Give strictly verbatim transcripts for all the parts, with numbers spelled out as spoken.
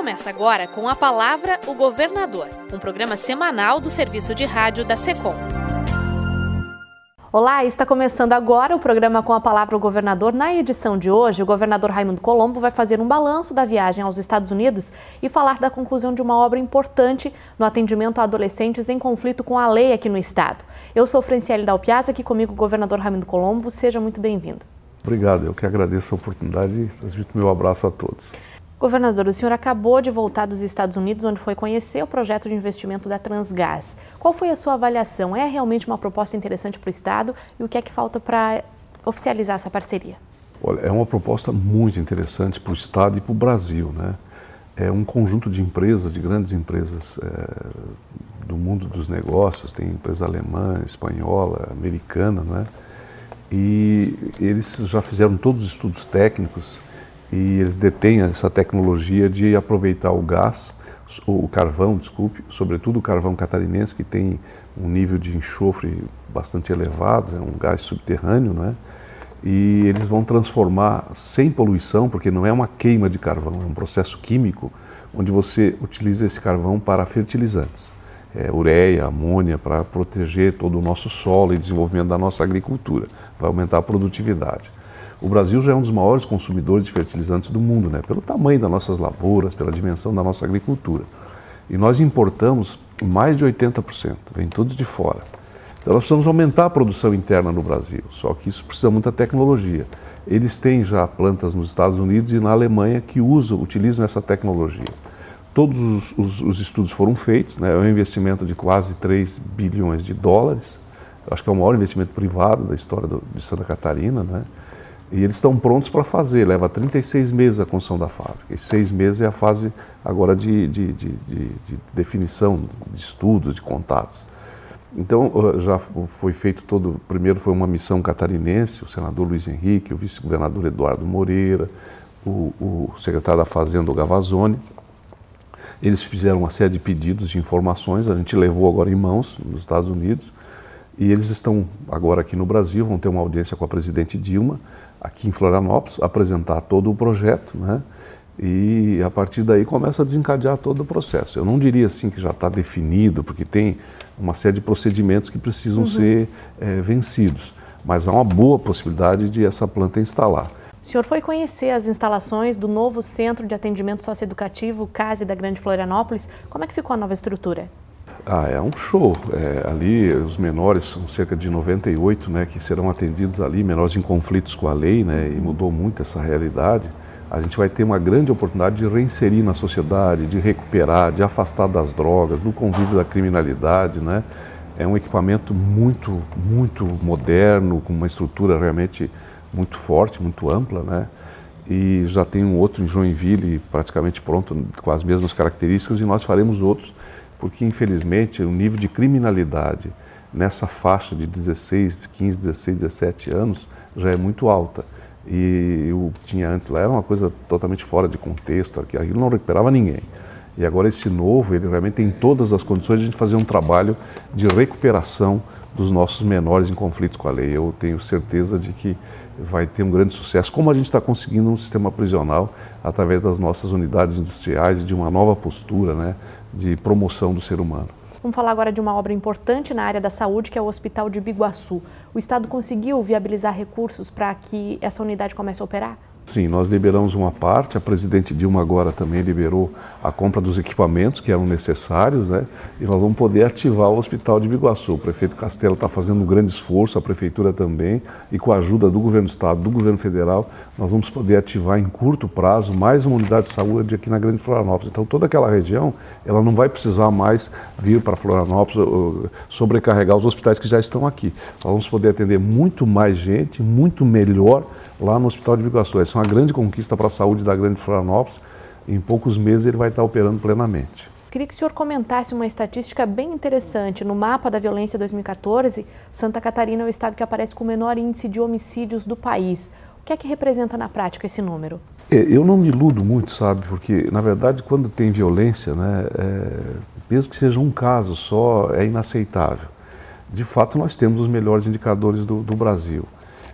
Começa agora com a palavra o governador, um programa semanal do serviço de rádio da SECOM. Olá, está começando agora o programa com a palavra o governador. Na edição de hoje, o governador Raimundo Colombo vai fazer um balanço da viagem aos Estados Unidos e falar da conclusão de uma obra importante no atendimento a adolescentes em conflito com a lei aqui no estado. Eu sou Franciele Dalpiazza, aqui comigo o governador Raimundo Colombo. Seja muito bem-vindo. Obrigado, eu que agradeço a oportunidade e transmito meu abraço a todos. Governador, o senhor acabou de voltar dos Estados Unidos, onde foi conhecer o projeto de investimento da Transgás. Qual foi a sua avaliação? É realmente uma proposta interessante para o estado e o que é que falta para oficializar essa parceria? Olha, é uma proposta muito interessante para o estado e para o Brasil, né? É um conjunto de empresas, de grandes empresas é, do mundo dos negócios, tem empresa alemã, espanhola, americana, né? E eles já fizeram todos os estudos técnicos e eles detêm essa tecnologia de aproveitar o gás, o carvão, desculpe, sobretudo o carvão catarinense, que tem um nível de enxofre bastante elevado, é um gás subterrâneo, né? E eles vão transformar sem poluição, porque não é uma queima de carvão, é um processo químico, onde você utiliza esse carvão para fertilizantes, é, ureia, amônia, para proteger todo o nosso solo e desenvolvimento da nossa agricultura, vai aumentar a produtividade. O Brasil já é um dos maiores consumidores de fertilizantes do mundo, né? Pelo tamanho das nossas lavouras, pela dimensão da nossa agricultura. E nós importamos mais de oitenta por cento, vem tudo de fora. Então nós precisamos aumentar a produção interna no Brasil, só que isso precisa muita tecnologia. Eles têm já plantas nos Estados Unidos e na Alemanha que usam, utilizam essa tecnologia. Todos os, os, os estudos foram feitos, né? É um investimento de quase três bilhões de dólares, eu acho que é o maior investimento privado da história do, de Santa Catarina, né? E eles estão prontos para fazer, leva trinta e seis meses a construção da fábrica. E seis meses é a fase agora de, de, de, de, de definição, de estudos, de contatos. Então já foi feito todo, primeiro foi uma missão catarinense, o senador Luiz Henrique, o vice-governador Eduardo Moreira, o, o secretário da Fazenda, o Gavazzoni. Eles fizeram uma série de pedidos de informações, a gente levou agora em mãos nos Estados Unidos. E eles estão agora aqui no Brasil, vão ter uma audiência com a presidente Dilma, aqui em Florianópolis, apresentar todo o projeto, né? E a partir daí começa a desencadear todo o processo. Eu não diria assim que já está definido, porque tem uma série de procedimentos que precisam uhum. ser é, vencidos, mas há uma boa possibilidade de essa planta instalar. O senhor foi conhecer as instalações do novo Centro de Atendimento Socioeducativo, CASE da Grande Florianópolis. Como é que ficou a nova estrutura? Ah, é um show. É, ali os menores são cerca de noventa e oito, né, que serão atendidos ali, menores em conflitos com a lei, né, e mudou muito essa realidade. A gente vai ter uma grande oportunidade de reinserir na sociedade, de recuperar, de afastar das drogas, do convívio da criminalidade, né. É um equipamento muito, muito moderno, com uma estrutura realmente muito forte, muito ampla, né. E já tem um outro em Joinville, praticamente pronto, com as mesmas características, e nós faremos outros, porque infelizmente o nível de criminalidade nessa faixa de dezesseis, quinze, dezesseis, dezessete anos já é muito alta. E o que tinha antes lá era uma coisa totalmente fora de contexto, aquilo não recuperava ninguém. E agora esse novo, ele realmente tem todas as condições de a gente fazer um trabalho de recuperação dos nossos menores em conflitos com a lei. Eu tenho certeza de que vai ter um grande sucesso, como a gente está conseguindo no sistema prisional, através das nossas unidades industriais e de uma nova postura, né, de promoção do ser humano. Vamos falar agora de uma obra importante na área da saúde, que é o Hospital de Biguaçu. O Estado conseguiu viabilizar recursos para que essa unidade comece a operar? Sim, nós liberamos uma parte, a presidente Dilma agora também liberou a compra dos equipamentos que eram necessários, né? E nós vamos poder ativar o Hospital de Biguaçu. O prefeito Castelo está fazendo um grande esforço, a prefeitura também, e com a ajuda do governo do estado, do governo federal, nós vamos poder ativar em curto prazo mais uma unidade de saúde aqui na Grande Florianópolis. Então toda aquela região, ela não vai precisar mais vir para Florianópolis sobrecarregar os hospitais que já estão aqui. Nós vamos poder atender muito mais gente, muito melhor lá no Hospital de Biguaçu. Essa é uma grande conquista para a saúde da Grande Florianópolis. Em poucos meses ele vai estar operando plenamente. Queria que o senhor comentasse uma estatística bem interessante. No mapa da violência dois mil e quatorze, Santa Catarina é o estado que aparece com o menor índice de homicídios do país. O que é que representa na prática esse número? É, eu não me iludo muito, sabe, porque na verdade quando tem violência, né, é, mesmo que seja um caso só, é inaceitável. De fato nós temos os melhores indicadores do, do Brasil.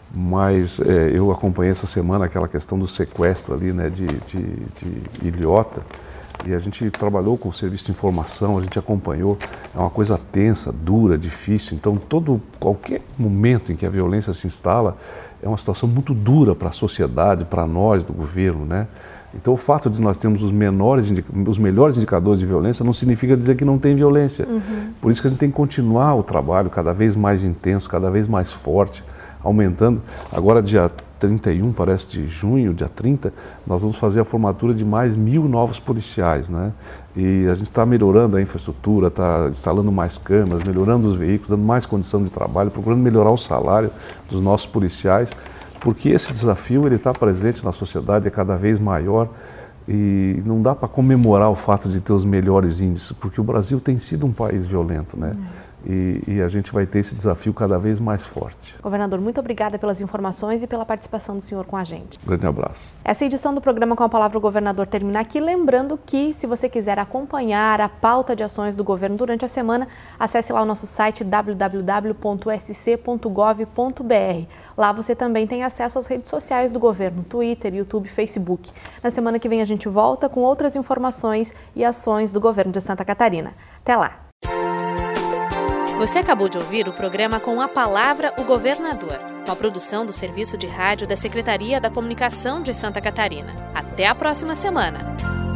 Mas é, eu acompanhei essa semana aquela questão do sequestro ali, né, de, de, de Ilhota, E a gente trabalhou com o serviço de informação, a gente acompanhou, é uma coisa tensa, dura, difícil. Então, todo, qualquer momento em que a violência se instala, é uma situação muito dura para a sociedade, para nós do governo, né? Então, o fato de nós termos os, menores, os melhores indicadores de violência não significa dizer que não tem violência. Uhum. Por isso que a gente tem que continuar o trabalho cada vez mais intenso, cada vez mais forte, aumentando. Agora, dia trinta e um, parece, de junho, dia trinta, nós vamos fazer a formatura de mais mil novos policiais, né? E a gente está melhorando a infraestrutura, está instalando mais câmeras, melhorando os veículos, dando mais condição de trabalho, procurando melhorar o salário dos nossos policiais, porque esse desafio ele está presente na sociedade, é cada vez maior e não dá para comemorar o fato de ter os melhores índices, porque o Brasil tem sido um país violento, né? Uhum. E, e a gente vai ter esse desafio cada vez mais forte. Governador, muito obrigada pelas informações e pela participação do senhor com a gente. Grande abraço. Essa edição do programa Com a Palavra o Governador termina aqui, lembrando que, se você quiser acompanhar a pauta de ações do governo durante a semana, acesse lá o nosso site w w w ponto s c ponto gov ponto b r. Lá você também tem acesso às redes sociais do governo, Twitter, YouTube, Facebook. Na semana que vem a gente volta com outras informações e ações do governo de Santa Catarina. Até lá! Você acabou de ouvir o programa Com a Palavra o Governador, uma produção do Serviço de Rádio da Secretaria da Comunicação de Santa Catarina. Até a próxima semana!